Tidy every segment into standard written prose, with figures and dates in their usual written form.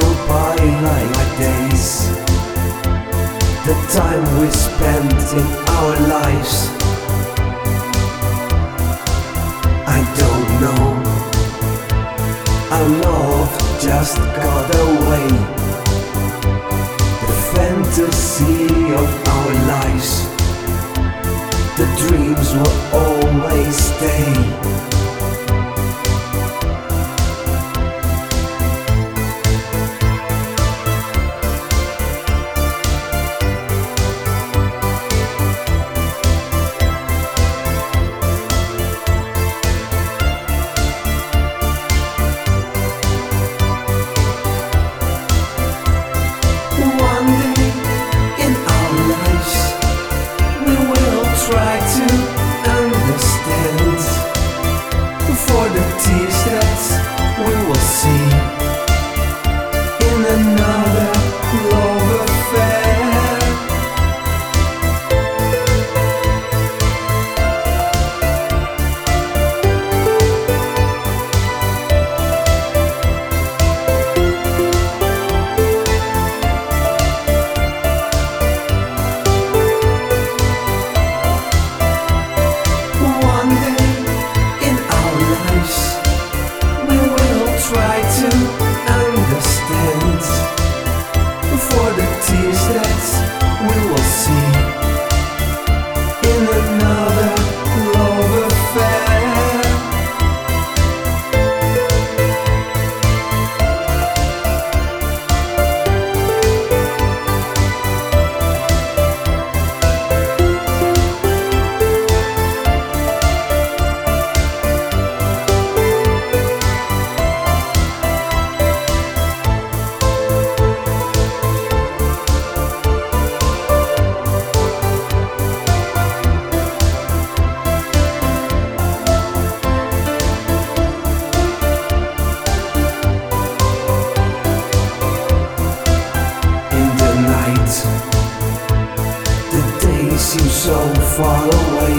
by like days. The time we spent in our lives, I don't know. Our love just got away. The fantasy of our lives, the dreams will always stay. Try to understand for the tears that we will see in another love affair. Try to understand for the tears that we will see in another love affair. The days seem so far away.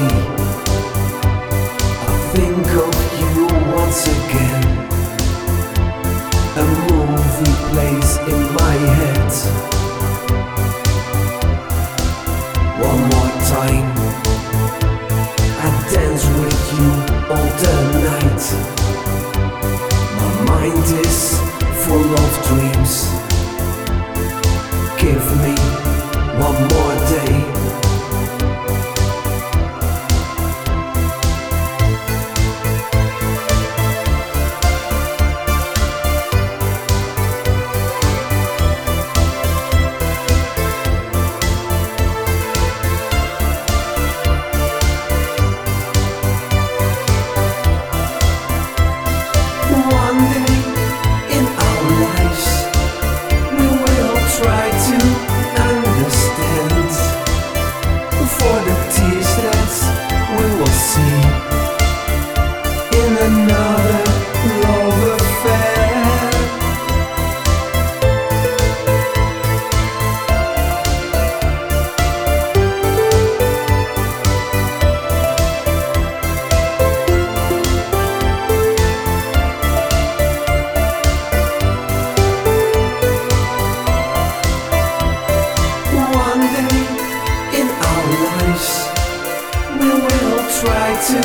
I think of you once again. A movie plays in my head. One more time, I dance with you all the night. My mind is full of dreams. Give me one more day. One day in our lives, we will try to understand for the tears that we will see in another love affair. We will try to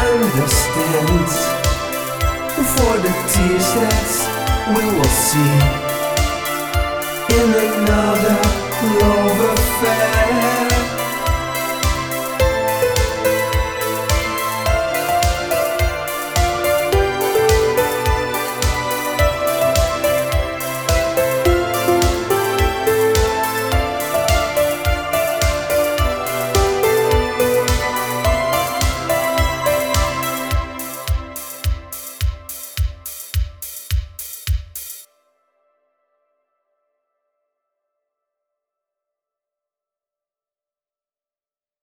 understand for the tears that we will see